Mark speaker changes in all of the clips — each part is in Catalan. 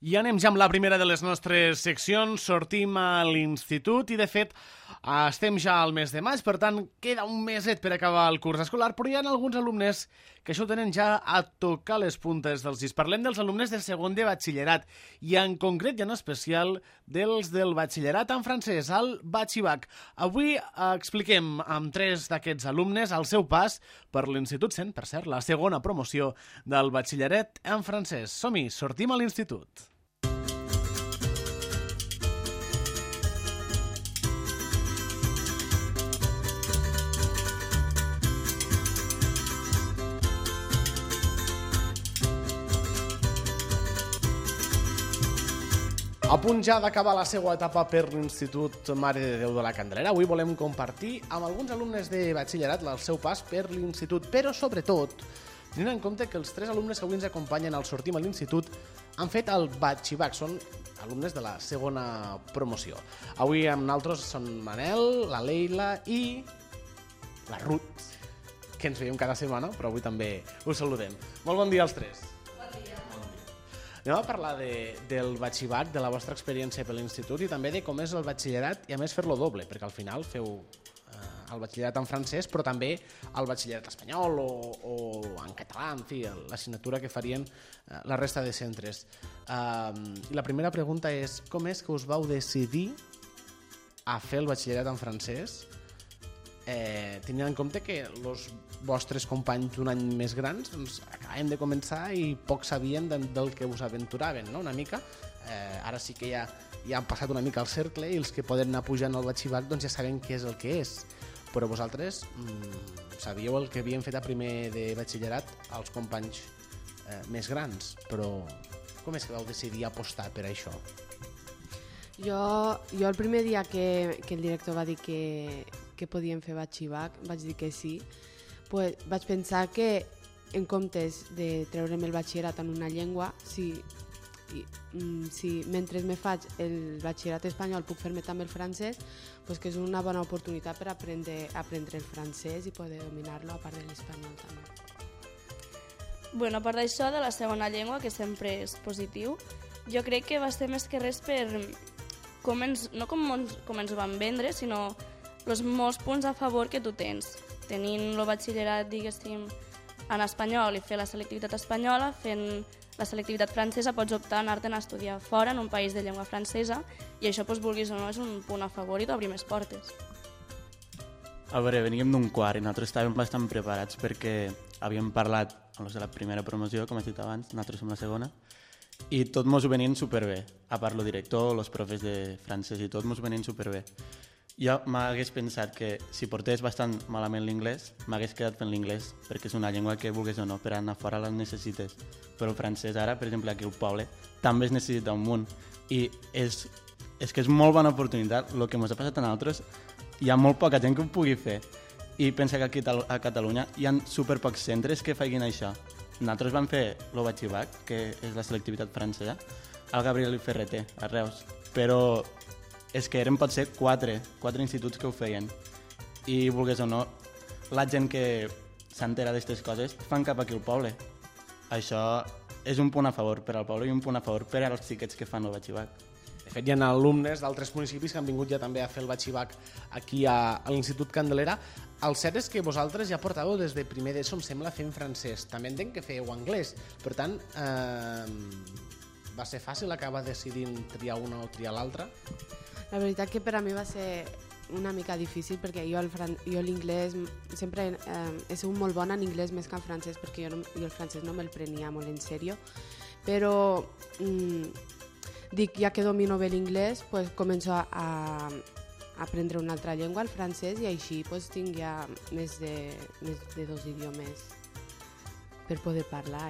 Speaker 1: I anem ja amb la primera de les nostres seccions, sortim a l'institut i de fet estem ja al mes de maig, per tant queda un meset per acabar el curs escolar, però hi ha alguns alumnes que això tenen ja a tocar les puntes dels dits. Parlem dels alumnes de segon de batxillerat i en concret i en especial dels del batxillerat en francès, el Batxibac. Avui expliquem amb tres d'aquests alumnes el seu pas per l'Institut Cent, per cert, la segona promoció del batxillerat en francès. Som-hi, sortim a l'institut. A punt ja d'acabar la seva etapa per l'Institut Mare de Déu de la Candelera, avui volem compartir amb alguns alumnes de batxillerat el seu pas per l'Institut, però sobretot tenint en compte que els tres alumnes que avui ens acompanyen al Sortim a l'Institut han fet el Batxibac, són alumnes de la segona promoció. Avui amb nosaltres són Manel, la Leila i la Ruth, que ens veiem cada setmana, però avui també us saludem. Molt bon dia als tres. Anem a parlar del batxibac, de la vostra experiència per l'institut i també de com és el batxillerat i a més fer-lo doble, perquè al final feu el batxillerat en francès però també el batxillerat espanyol o en català, en fi, l'assignatura que farien la resta de centres. I la primera pregunta és com és que us vau decidir a fer el batxillerat en francès tenint en compte que els vostres companys d'un any més grans acabem de començar i poc sabien del que us aventuraven, no? Una mica. Ara sí que ja han passat una mica el cercle i els que poden anar pujant al batxibac doncs ja saben què és el que és. Però vosaltres sabíeu el que havien fet a primer de batxillerat els companys més grans, però com és que vau decidir apostar per això?
Speaker 2: Jo el primer dia que el director va dir que podíem fer batxibac, vaig dir que sí, pues vaig pensar que en comptes de treure'm el batxillerat en una llengua, si mentre me faig el batxillerat espanyol puc fer-me també el francès, pues que és una bona oportunitat per aprendre el francès i poder dominar-lo a part de l'espanyol també.
Speaker 3: Bueno, a part d'això, de la segona llengua, que sempre és positiu, jo crec que va ser més que res per no com ens ho van vendre, sinó els molts punts a favor que tu tens. Tenint el batxillerat, diguéssim, en espanyol i fer la selectivitat espanyola, fent la selectivitat francesa pots optar a anar-te'n a estudiar fora en un país de llengua francesa i això, vulguis o no, és un punt a favor i t'obri més portes.
Speaker 4: A veure, veníem d'un quart i nosaltres estàvem bastant preparats perquè havíem parlat amb els de la primera promoció, com he dit abans, nosaltres som la segona, i tot mos ho venien superbé. A part el director, els profes de francès i tot mos ho venien superbé. Jo m'hagués pensat que si portés bastant malament l'inglès, m'hagués quedat fent l'inglès, perquè és una llengua que, vulguis o no, per anar fora la necessites. Però el francès ara, per exemple, aquí al poble, també es necessita un munt. I és que és molt bona oportunitat. El que ens ha passat a nosaltres, hi ha molt poca gent que ho pugui fer. I pensa que aquí a Catalunya hi ha superpocs centres que facin això. Nosaltres vam fer el Batxibac, que és la selectivitat francesa, al Gabriel Ferreter, a Reus. Però és que eren potser quatre instituts que ho feien. I, vulguis o no, la gent que s'entera d'aquestes coses fan cap aquí al poble. Això és un punt a favor per al poble i un punt a favor per als xiquets que fan el batxibac.
Speaker 1: De fet, hi ha alumnes d'altres municipis que han vingut ja també a fer el batxibac aquí a l'Institut Candelera. El cert és que vosaltres ja portàveu des de primer d'ESO, em sembla, fent francès. També entenc que fèieu anglès. Per tant, va ser fàcil acabar decidint triar una o triar l'altra?
Speaker 2: La veritat que per a mi va ser una mica difícil perquè jo l'inglès sempre he sigut molt bona en anglès més que en francès perquè jo el francès no me'l prenia molt en sèrio, però dic, ja que domino bé l'inglès, pues començo a aprendre una altra llengua, el francès, i així pues, tinc ja més de 2 idiomes per poder parlar.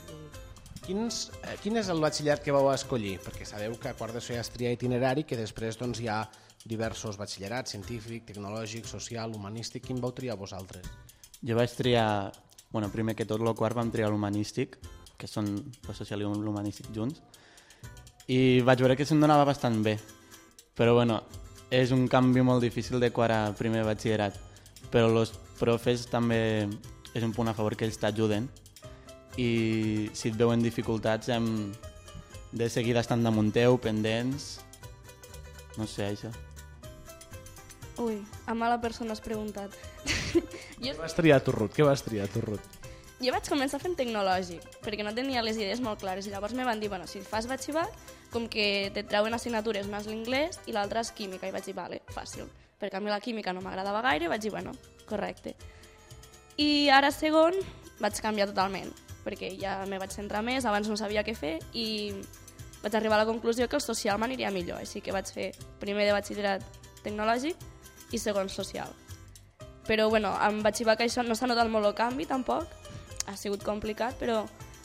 Speaker 1: Quin és el batxillerat que vau escollir? Perquè sabeu que a quart d'ESO ja es tria itinerari, que després doncs, hi ha diversos batxillerats, científic, tecnològic, social, humanístic. Quin vau triar vosaltres?
Speaker 4: Jo vaig triar, primer que tot, el quart vam triar l'humanístic, que són el social i l'humanístic junts, i vaig veure que se'm donava bastant bé. Però és un canvi molt difícil de quart a primer batxillerat, però els profes també és un punt a favor que ells t'ajuden i si et veuen dificultats de seguida estan damunt teu, pendents... No sé, això.
Speaker 3: Ui, a mala persona has preguntat.
Speaker 1: Què vas triar tu, Ruth? Què vas triar tu, Ruth?
Speaker 3: Jo vaig començar fent tecnològic, perquè no tenia les idees molt clares, i llavors me van dir, bueno, si fas batxillerat, com que te treuen assignatures, una és l'inglès i l'altra és química, i vaig dir, vale, fàcil, perquè a mi la química no m'agradava gaire, vaig dir, bueno, correcte. I ara segon vaig canviar totalment, perquè ja me vaig centrar més, abans no sabia què fer, i vaig arribar a la conclusió que el social m'aniria millor, així que vaig fer primer de batxillerat tecnològic i segon social. Però, bueno, amb batxillerat això no s'ha notat molt el canvi, tampoc, ha sigut complicat, però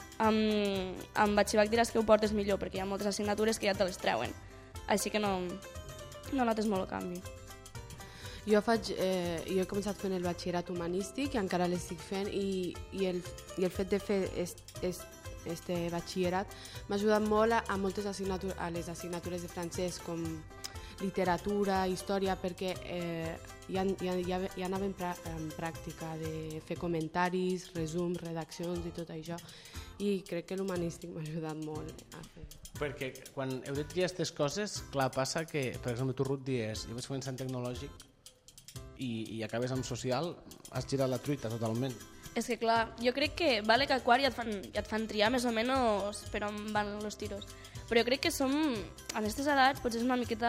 Speaker 3: amb batxillerat diràs que ho portes millor, perquè hi ha moltes assignatures que ja te les treuen, així que no notes molt el canvi.
Speaker 2: Jo he començat fent el batxillerat humanístic i encara l'estic fent i el fet de fer este batxillerat m'ha ajudat molt a moltes assignatures, a les assignatures de francès com literatura, història, perquè ja anava en pràctica de fer comentaris, resums, redaccions i tot això, i crec que l'humanístic m'ha ajudat molt a fer.
Speaker 1: Perquè quan heu de triar aquestes coses, clar, passa que, per exemple, tu, Ruth, dius, jo vaig començar en tecnològic i acabes amb social, has girat la truita totalment.
Speaker 3: És que, clar, jo crec que vale que a quart ja et fan triar més o menys per on van els tiros. Però jo crec que som, a aquestes edats, potser és una miqueta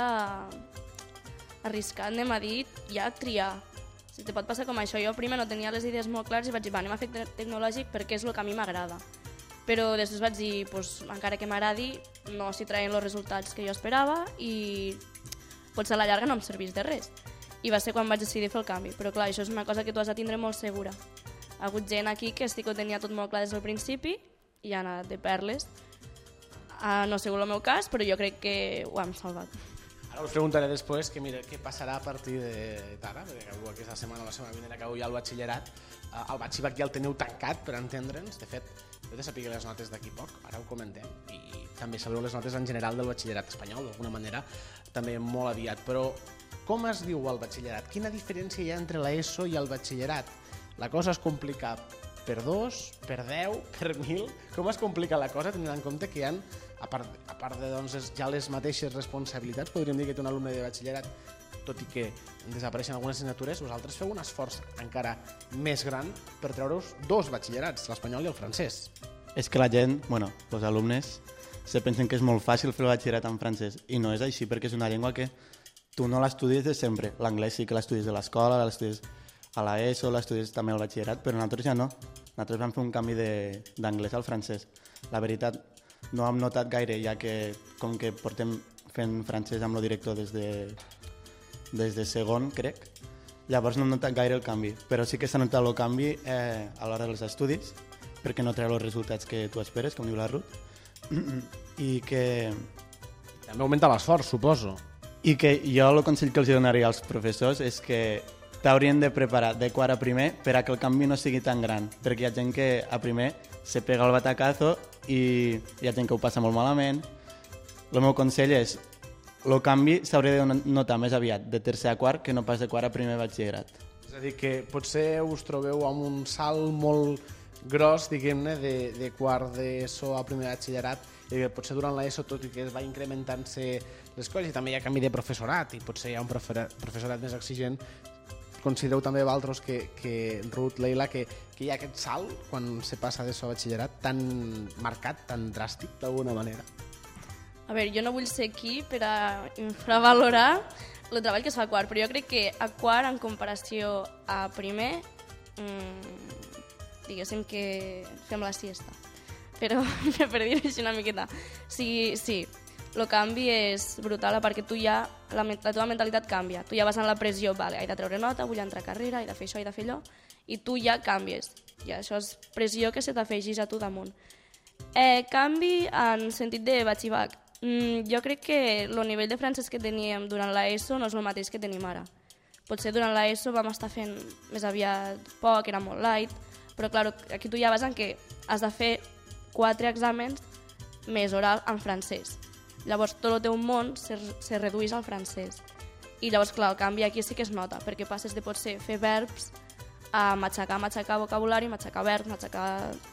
Speaker 3: arriscat, anem a dir, ja triar. Si te pot passar com això, jo primer no tenia les idees molt clares i vaig dir, va, anem a fer tecnològic perquè és el que a mi m'agrada. Però després vaig dir, pues, encara que m'agradi, no s'hi traien els resultats que jo esperava i potser a la llarga no em servís de res. I va ser quan vaig decidir fer el canvi. Però clar, això és una cosa que tu has de tindre molt segura. Ha hagut gent aquí que sí que ho tenia tot molt clar des del principi i ha anat de perles. No ha sigut el meu cas, però jo crec que ho hem salvat.
Speaker 1: Ara us preguntaré després que, mira, què passarà a partir d'ara, perquè acabo aquesta setmana o la setmana vinent acabo ja el batxillerat. El batxillerat ja el teniu tancat, per entendre'ns. De fet, heu de saber les notes d'aquí poc, ara ho comentem. I també sabreu les notes en general del batxillerat espanyol, d'alguna manera, també molt aviat. Però com es diu el batxillerat? Quina diferència hi ha entre l'ESO i el batxillerat? La cosa es complica per 2, per 10, per 1.000? Com es complica la cosa, tenint en compte que hi ha, a part de doncs, ja les mateixes responsabilitats, podríem dir que té un alumne de batxillerat, tot i que desapareixen algunes assignatures, vosaltres feu un esforç encara més gran per treure-us 2 batxillerats, l'espanyol i el francès.
Speaker 4: És que la gent, bueno, els alumnes, se pensen que és molt fàcil fer el batxillerat en francès, i no és així, perquè és una llengua que tu no l'estudies de sempre. L'anglès sí que l'estudies de l'escola, l'estudies a l'ESO, l'estudies també al batxillerat, però nosaltres ja no. Nosaltres vam fer un canvi d'anglès al francès. La veritat, no hem notat gaire, ja que com que portem fent francès amb el director des de segon, crec, llavors no hem notat gaire el canvi, però sí que s'ha notat el canvi a l'hora dels estudis, perquè no treu els resultats que tu esperes, com diu la Ruth, i que...
Speaker 1: També augmenta l'esforç, suposo.
Speaker 4: I que jo el consell que els donaria als professors és que t'haurien de preparar de quart a primer per a que el canvi no sigui tan gran, perquè hi ha gent que a primer se pega el batacazo i hi ha gent que ho passa molt malament. El meu consell és el canvi s'hauria de notar més aviat de tercer a quart que no pas de quart a primer batxillerat.
Speaker 1: És a dir, que potser us trobeu amb un salt molt gros, diguem-ne, de quart d'ESO a primer batxillerat, i que potser durant l'ESO, tot i que es va incrementant-se les coses, i també hi ha canvi de professorat, i potser hi ha un professorat més exigent, considereu també vosaltres que Ruth, Leila, que hi ha aquest salt quan se passa d'ESO a batxillerat tan marcat, tan dràstic, d'alguna manera?
Speaker 3: A veure, jo no vull ser aquí per a infravalorar el treball que es fa a quart, però jo crec que a quart, en comparació a primer, diguéssim que fem la siesta. Però, per dir-ho així una miqueta, sí, el canvi és brutal, perquè tu ja, la teva mentalitat canvia. Tu ja vas en la pressió, vale, he de treure nota, vull entrar a carrera, he de fer això, he de fer allò, i tu ja canvies. I això és pressió que se t'afegeix a tu damunt. Canvi en sentit de batxillerat. Jo crec que el nivell de francès que teníem durant l'ESO no és el mateix que tenim ara. Potser durant l'ESO vam estar fent més aviat poc, era molt light, però clar, aquí tu ja vas en que has de fer 4 exàmens més oral en francès. Llavors tot el teu món se redueix al francès. I llavors, clar, el canvi aquí sí que es nota, perquè passes de potser fer verbs a matxacar vocabulari, matxacar verbs, matxacar tot.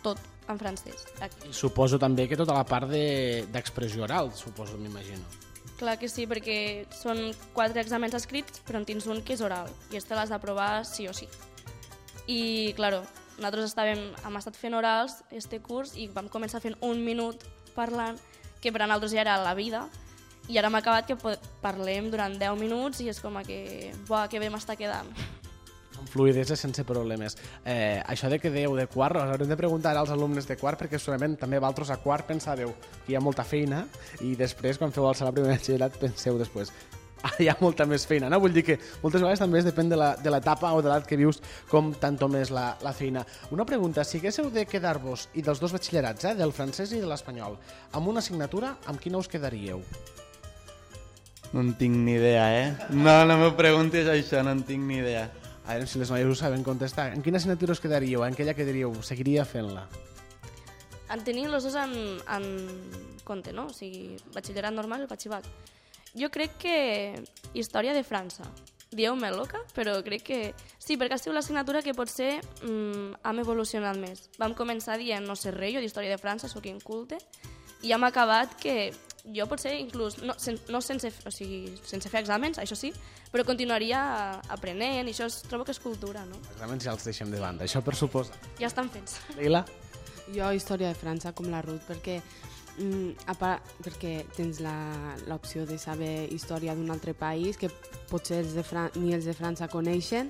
Speaker 3: en francès. Aquí.
Speaker 1: I suposo també que tota la part d'expressió oral, suposo, m'imagino.
Speaker 3: Clar que sí, perquè són 4 exàmens escrits, però en tens un que és oral, i este l'has d'aprovar sí o sí. I, claro, nosaltres hem estat fent orals este curs i vam començar fent un minut parlant, que per a nosaltres ja era la vida, i ara hem acabat que parlem durant 10 minuts i és com que, buah, que bé m'està quedant.
Speaker 1: Amb fluïdesa, sense problemes. Això de que dèieu de quart, us haurem de preguntar als alumnes de quart, perquè segurament també vosaltres a quart pensàveu que hi ha molta feina i després, quan feu el sala primer batxillerat, penseu després hi ha molta més feina, no? Vull dir que moltes vegades també depèn de l'etapa o de l'edat que vius com tanto més la feina. Una pregunta, si haguéssiu de quedar-vos, i dels dos batxillerats, del francès i de l'espanyol, amb una assignatura, amb quina us quedaríeu?
Speaker 4: No en tinc ni idea, No m'ho preguntis això, no en tinc ni idea.
Speaker 1: A veure si les noies ho saben contestar. En quina assignatura us quedaríeu? En aquella que diríeu, seguiria fent-la?
Speaker 3: En tenim els dos en compte, no? O sigui, batxillerat normal i batxibat. Jo crec que història de França. Dieu-me loca, però crec que sí, perquè ha sigut l'assignatura que potser hem evolucionat més. Vam començar dient no sé res, jo d'història de França sóc inculte, i hem acabat que jo potser inclús, sense fer exàmens, això sí, però continuaria aprenent, i això trobo que és cultura, no?
Speaker 1: Els exàmens ja els deixem de banda, això per suposar.
Speaker 3: Ja estan fets.
Speaker 1: Leila?
Speaker 2: Jo història de França, com la Ruth, perquè tens l'opció de saber història d'un altre país que potser ni els de França coneixen,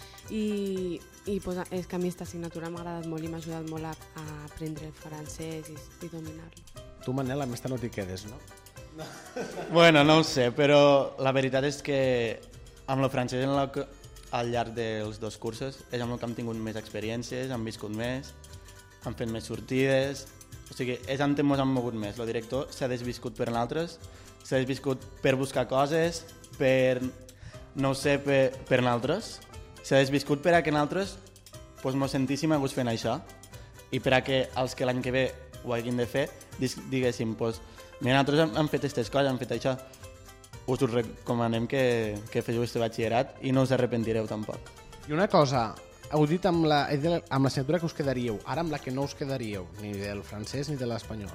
Speaker 2: i pues, és que a mi aquesta assignatura m'ha agradat molt i m'ha ajudat molt a aprendre el francès i dominar-lo.
Speaker 1: Tu, Manel, amb esta no t'hi quedes, no?
Speaker 4: Bueno, no ho sé, però la veritat és que amb el francès al llarg dels 2 cursos és amb el que hem tingut més experiències, hem viscut més, hem fet més sortides, o sigui, és on ens hem mogut més. El director s'ha desviscut per nosaltres, s'ha desviscut per buscar coses, per, no ho sé, per nosaltres, s'ha desviscut per a que nosaltres ens sentíssim a gust fent això, i per a que els que l'any que ve ho hagin de fer diguéssim, mira, nosaltres hem fet aquestes coses, hem fet això, us recomanem que feu aquest batxillerat i no us arrepentireu tampoc.
Speaker 1: I una cosa, heu dit amb l'assignatura que us quedaríeu, ara amb la que no us quedaríeu, ni del francès ni de l'espanyol.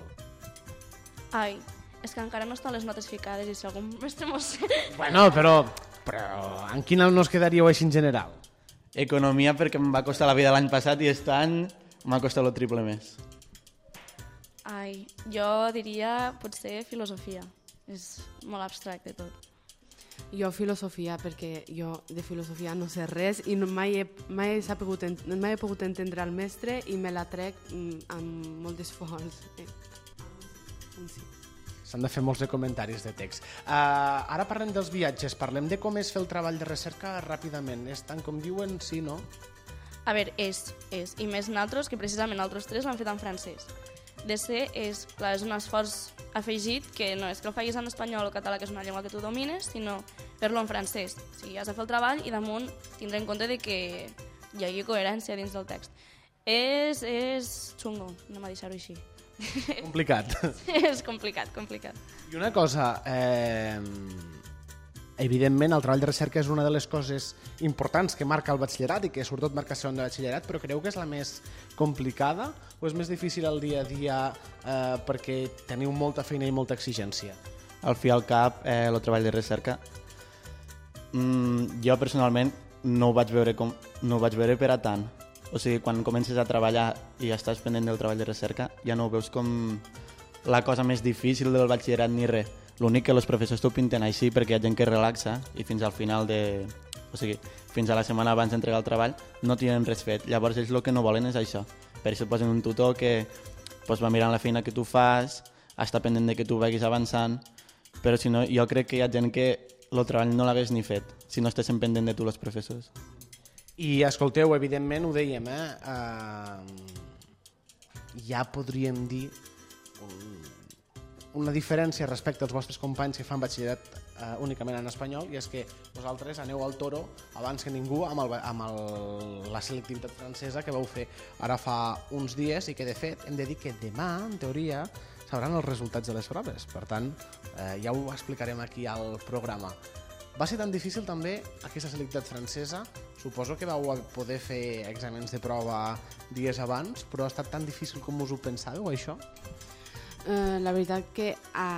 Speaker 3: Ai, és que encara no estan les notes ficades i si algun mestre mos...
Speaker 1: Bueno, però en quina no us quedaríeu així en general?
Speaker 4: Economia, perquè em va costar la vida l'any passat i aquest any m'ha costat el triple més.
Speaker 3: Ai, jo diria potser filosofia. És molt abstracte tot.
Speaker 2: Jo filosofia, perquè jo de filosofia no sé res i mai he pogut entendre el mestre i me la trec amb molt d'esforç. Sí.
Speaker 1: S'han de fer molts de comentaris de text. Ara parlem dels viatges, parlem de com és fer el treball de recerca ràpidament. És tant com diuen, sí, no?
Speaker 3: A veure, és. I més nosaltres, que precisament nosaltres 3 l'han fet en francès. És un esforç afegit que no és que el facis en espanyol o català, que és una llengua que tu domines, sinó fer-lo en francès. O sigui, has de fer el treball i damunt tindre en compte de que hi hagi coherència dins del text. És xungo, anem a deixar-ho així.
Speaker 1: Complicat.
Speaker 3: És complicat.
Speaker 1: I una cosa, evidentment el treball de recerca és una de les coses importants que marca el batxillerat i que sobretot marca segon de batxillerat, però creu que és la més complicada o és més difícil el dia a dia perquè teniu molta feina i molta exigència?
Speaker 4: Al fi al cap, el treball de recerca, jo personalment no ho vaig veure per a tant. O sigui, quan comences a treballar i ja estàs pendent del treball de recerca, ja no ho veus com la cosa més difícil del batxillerat ni res. L'únic que els professors t'ho pinten així perquè hi ha gent que relaxa i fins al final o sigui, fins a la setmana abans d'entregar el treball no tenen res fet. Llavors ells el que no volen és això. Per això et posen un tutor que va mirant la feina que tu fas, està pendent de que tu vagis avançant, però si no, jo crec que hi ha gent que el treball no l'hagués ni fet si no estiguessin pendent de tu els professors.
Speaker 1: I escolteu, evidentment ho dèiem, ja podríem dir una diferència respecte als vostres companys que fan batxillerat únicament en espanyol, i és que vosaltres aneu al toro abans que ningú amb la selectivitat francesa que vau fer ara fa uns dies i que de fet hem de dir que demà, en teoria, sabran els resultats de les proves. Per tant, ja ho explicarem aquí al programa. Va ser tan difícil també aquesta selectivitat francesa? Suposo que vau poder fer exàmens de prova dies abans, però ha estat tan difícil com us ho pensàveu, això?
Speaker 2: La veritat que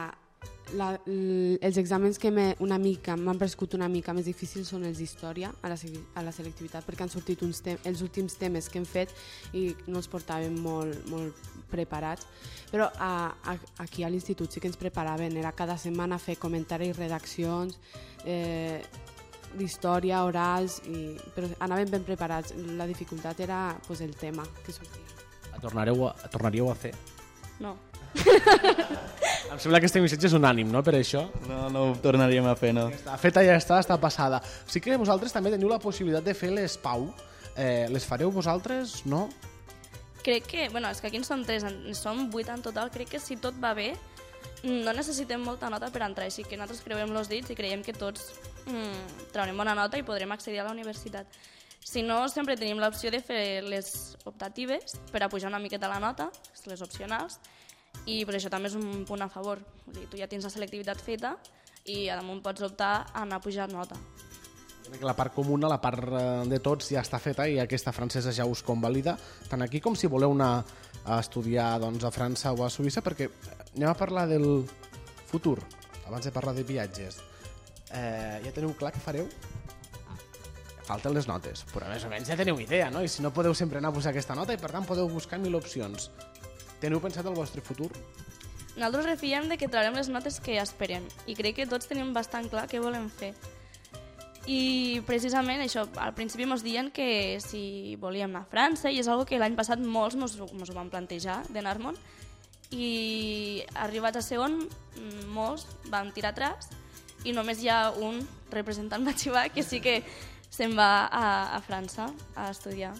Speaker 2: els exàmens que m'han prescut una mica més difícils són els d'història a la selectivitat, perquè han sortit els últims temes que hem fet i no els portàvem molt preparats, però aquí a l'institut sí que ens preparaven, era cada setmana fer comentaris, redaccions, d'història, orals, però anàvem ben preparats. La dificultat era el tema que sortia.
Speaker 1: Tornaríeu a fer?
Speaker 3: No.
Speaker 1: Em sembla que este missatge és unànim, no?, per això.
Speaker 4: No ho tornaríem a fer, no.
Speaker 1: Està feta, ja està passada. Sí que vosaltres també teniu la possibilitat de fer les PAU. Les fareu vosaltres, no?
Speaker 3: Crec que, és que aquí en som 3, en som 8 en total, crec que si tot va bé, no necessitem molta nota per entrar, així que nosaltres creuem els dits i creiem que tots traurem bona nota i podrem accedir a la universitat. Si no, sempre tenim l'opció de fer les optatives per a pujar una miqueta la nota, les opcionals, i per això també és un punt a favor. Vull dir, tu ja tens la selectivitat feta i a damunt pots optar a anar a pujar nota.
Speaker 1: La part comuna, la part de tots ja està feta i aquesta francesa ja us convalida, tant aquí com si voleu anar a estudiar a França o a Suïssa, perquè anem a parlar del futur, abans de parlar de viatges. Ja teniu clar què fareu? Falten les notes, però més o menys ja teniu idea, no? I si no podeu sempre anar a posar aquesta nota i per tant podeu buscar 1000 opcions. Teniu pensat el vostre futur?
Speaker 3: Nosaltres refiem de que traurem les notes que esperem i crec que tots tenim bastant clar què volem fer. I precisament això, al principi ens diuen que si volíem anar a França, i és una que l'any passat molts ens ho van plantejar d'anar-me'n, i arribats a segon molts van tirar atrás i només hi ha un representant batxivà que sí que se'n va a França a estudiar.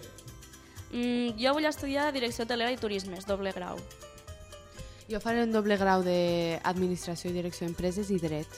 Speaker 3: Jo vull estudiar Direcció Hotelera i Turismes, doble grau.
Speaker 2: Jo faré un doble grau d'Administració i Direcció d'Empreses i Dret.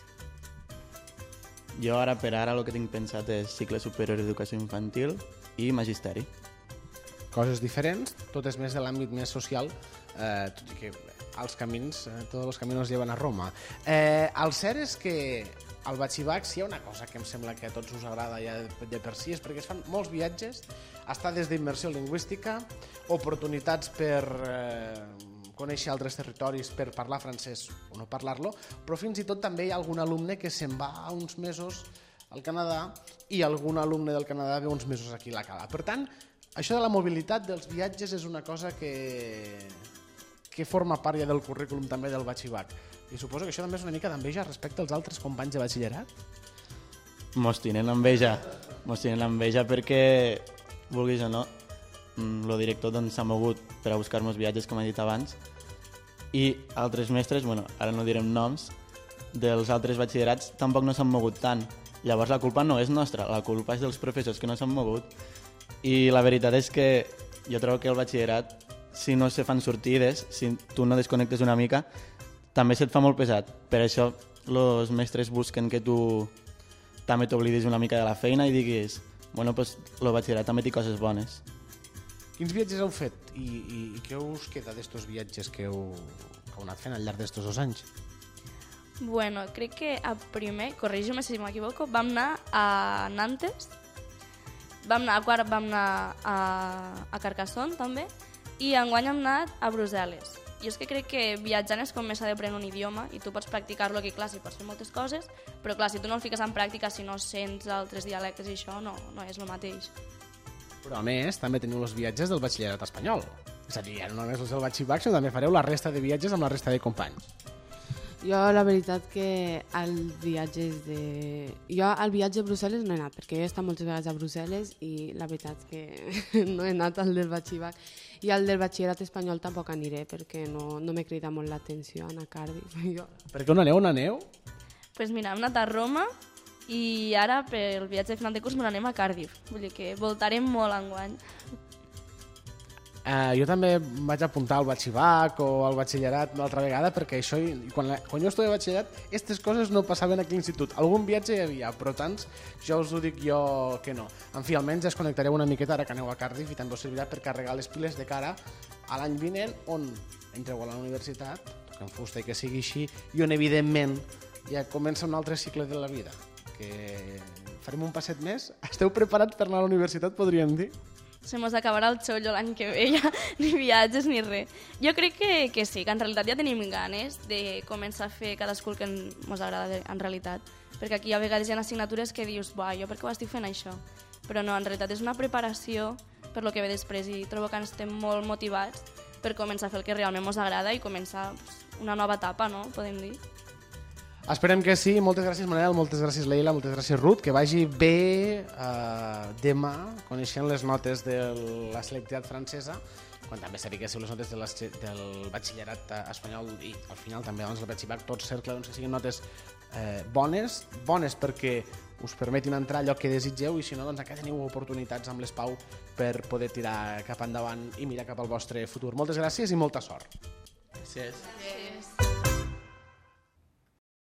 Speaker 4: Jo ara per ara el que tinc pensat és cicle superior d'educació infantil i magisteri.
Speaker 1: Coses diferents, tot és més de l'àmbit més social, tot i que els camins, tots els caminos lleven a Roma. El cert és que al batxibac si hi ha una cosa que em sembla que a tots us agrada ja de per si, és perquè es fan molts viatges, estades d'immersió lingüística, oportunitats per conèixer altres territoris, per parlar francès o no parlar-lo, però fins i tot també hi ha algun alumne que se'n va uns mesos al Canadà i algun alumne del Canadà ve uns mesos aquí a la Cala. Per tant, això de la mobilitat dels viatges és una cosa que forma part ja del currículum també del batxibac. I suposo que això també és una mica d'enveja respecte als altres companys de batxillerat?
Speaker 4: Mos tenen enveja perquè, vulguis o no, el director s'ha mogut per a buscar-nos viatges, com he dit abans, i altres mestres, ara no direm noms, dels altres batxillerats tampoc no s'han mogut tant. Llavors la culpa no és nostra, la culpa és dels professors que no s'han mogut. I la veritat és que jo trobo que el batxillerat, si no se fan sortides, si tu no desconnectes una mica, també se't fa molt pesat. Per això els mestres busquen que tu també t'oblidis una mica de la feina i diguis, el batxillerat també té coses bones.
Speaker 1: Quins viatges heu fet i què us queda d'estos viatges que heu anat fent al llarg d'estos 2 anys?
Speaker 3: Crec que a primer, corrigi-me si m'equivoco, vam anar a Nantes, a quart vam anar a Carcassonne també, i enguany hem anat a Brussel·les. Jo és que crec que viatjant és com més s'ha d'aprendre un idioma i tu pots practicar-lo aquí, clar, si pots fer moltes coses, però clar, si tu no el fiques en pràctica, si no sents altres dialectes i això, no és el mateix.
Speaker 1: Però a més, també teniu els viatges del batxillerat espanyol. És a dir, ja no només els del batxibac, sinó també fareu la resta de viatges amb la resta de companys.
Speaker 2: Jo la veritat que al viatge a Brussel·les no he anat, perquè jo he estat moltes vegades a Brussel·les i la veritat que no he anat al del batxibac. I al del batxillerat espanyol tampoc aniré, perquè no me crida molt l'atenció anar a Cardiff.
Speaker 1: Per què on aneu?
Speaker 3: Doncs mira, hem anat a Roma i ara pel viatge de final de curs me n'anem a Cardiff. Vull dir que voltarem molt enguany.
Speaker 1: Jo també vaig apuntar al batxibac o al batxillerat una altra vegada perquè això, quan jo estudiava batxillerat, aquestes coses no passaven aquí a l'institut. Algun viatge hi havia, però tants ja us ho dic jo que no. En fi, almenys ja es connectareu una miqueta ara que aneu a Cardiff i també us servirà per carregar les piles de cara a l'any vinent on entreu a la universitat, toquem fusta i que sigui així, i on evidentment ja comença un altre cicle de la vida. que farem un passet més. Esteu preparats per anar a la universitat, podríem dir?
Speaker 3: Se mos acabarà el xollo l'any que ve, ja, ni viatges ni res. Jo crec que sí, que en realitat ja tenim ganes de començar a fer cadascú el que ens agrada en realitat. Perquè aquí a vegades hi ha assignatures que dius, buah, jo per què ho estic fent això? Però no, en realitat és una preparació per lo que ve després i trobo que estem molt motivats per començar a fer el que realment ens agrada i començar una nova etapa, no? Podem dir.
Speaker 1: Esperem que sí. Moltes gràcies, Manel, moltes gràcies, Leila, moltes gràcies, Ruth. Que vagi bé demà, coneixent les notes de la selectivitat francesa, quan també sapiguéssiu les notes del batxillerat espanyol i al final també el batxillerat tot cercle, doncs que siguin notes bones perquè us permetin entrar allò que desitgeu i si no, doncs encara teniu oportunitats amb l'ESPAU per poder tirar cap endavant i mirar cap al vostre futur. Moltes gràcies i molta sort.
Speaker 4: Gràcies.